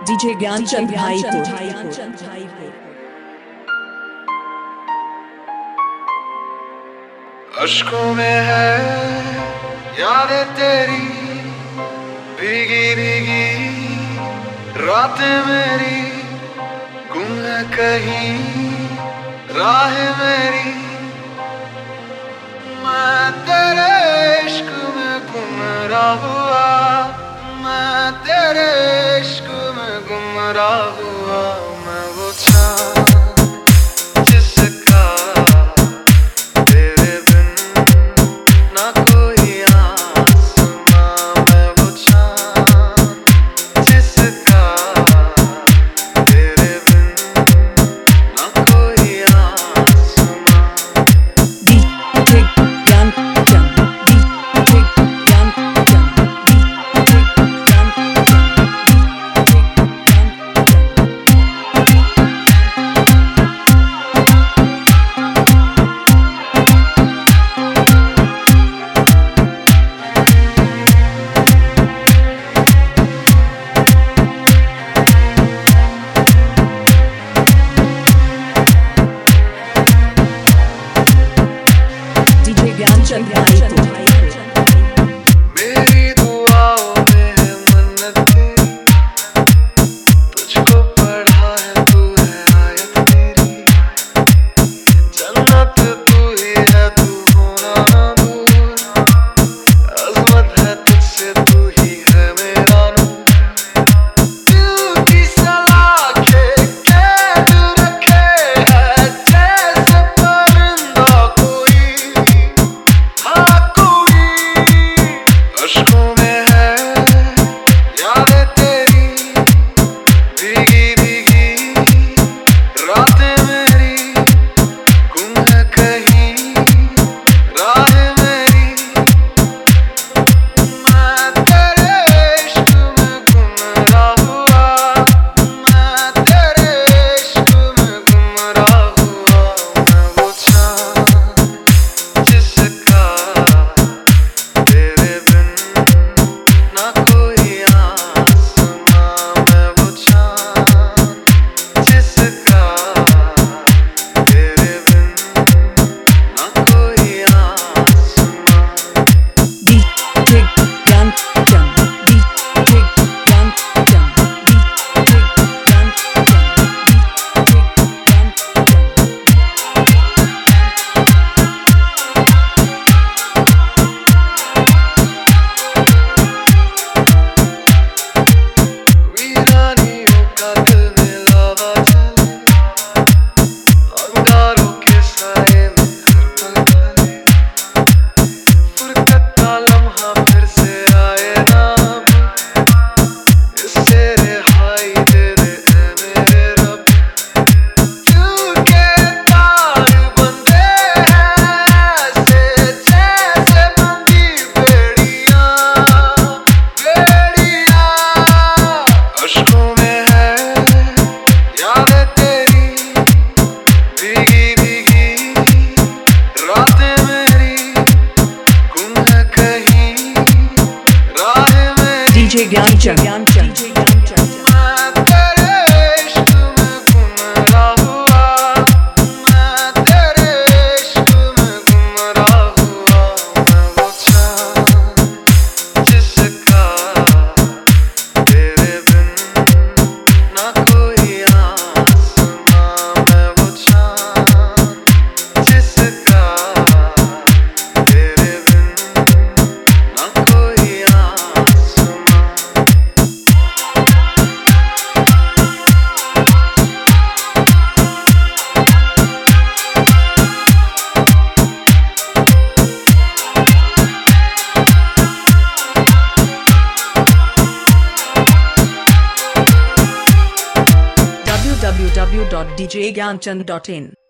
DJ Gyanchand भाई को अश्कों में है यादें तेरी भीगी भीगी रातें मेरी गुम है कहीं राह मेरी मैं तेरे इश्क में गुमराह हुआ मैं तेरे इश्क में गुमराह हुआ मैं वो चाँद जिसका तेरे बिन ना कोई आसमां मैं वो चाँद जिसका तेरे बिन ना कोई आसमां DJ Gyanchand DJ Gyanchand DJ Gyanchand भाई को मेरी दुआओं में है मन्नत तेरी तुझको पढ़ा है तू है आयत मेरी जन्नत तू ही है तू होना ना दूर अज़मत है तुझसे तू ही है मेरा नूर दिल की सलाखें कैद रखे है जैसे परिंदा कोई अश्कों में है यादें तेरी भीगी भीगी रातें मेरी गुम है कहीं राह मेरी मैं तेरे इश्क में गुमराह हुआ मैं तेरे इश्क में गुमराह हुआ मैं वो चाँद जिसका तेरे बिन ना कोई आसमां मैं वो चाँद जिसका तेरे बिन ना कोई आसमां DJ Gyanchand DJ Gyanchand DJ वीरानियों का दिल में लावा चले अंगारों के साए में हर पल ढले फुरकत का लम्हा फिर से आए ना अब इससे रिहाई दे दे ऐ मेरे रब दिल के तार बंधे हैं ऐसे जैसे बंधी बेड़ियां अश्कों में है यादें तेरी भीगी भीगी रातें मेरी गुम है कहीं राह मेरी डीजे ज्ञानचंद मैं तेरे इश्क में गुमराह हुआ मैं तेरे इश्क में गुमराह हुआ मैं वो चाँद जिसका तेरे बिन ना कोई आसमां मैं वो चाँद जिसका तेरे बिन ना कोई आसमां www.djgyanchand.in